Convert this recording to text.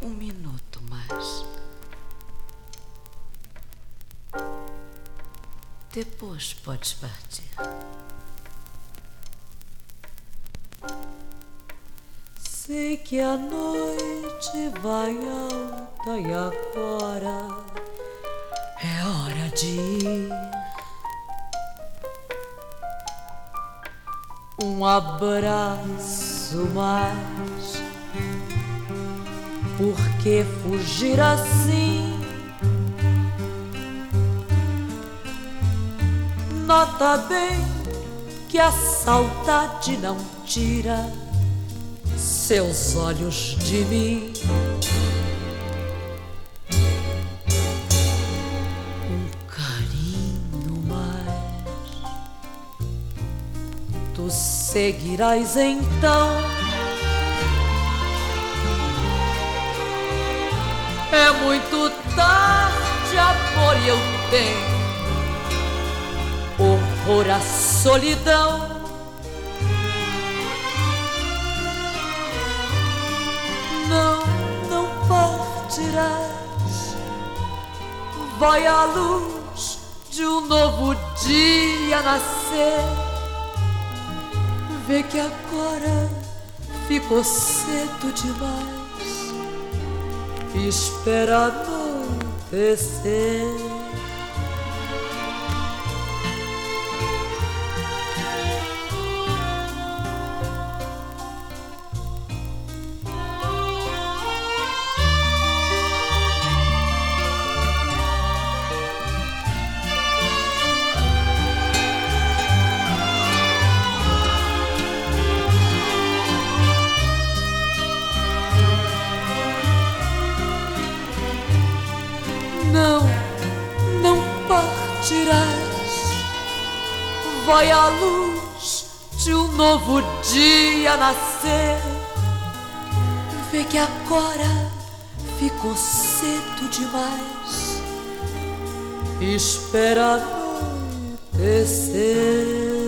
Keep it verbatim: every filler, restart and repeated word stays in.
Um minuto mais. Depois podes partir. Sei que a noite vai alta e agora é hora de ir. Um abraço mais. Por que fugir assim? Nota bem que a saudade não tira seus olhos de mim. Um carinho mais. Tu seguirás então. É muito tarde, amor, e eu tenho horror à solidão. Não, não partirás. Vai a luz de um novo dia nascer. Vê que agora ficou cedo demais. Espera anoitecer. Não, não partirás. Vai a luz de um novo dia nascer. Vê que agora ficou cedo demais. Espera anoitecer.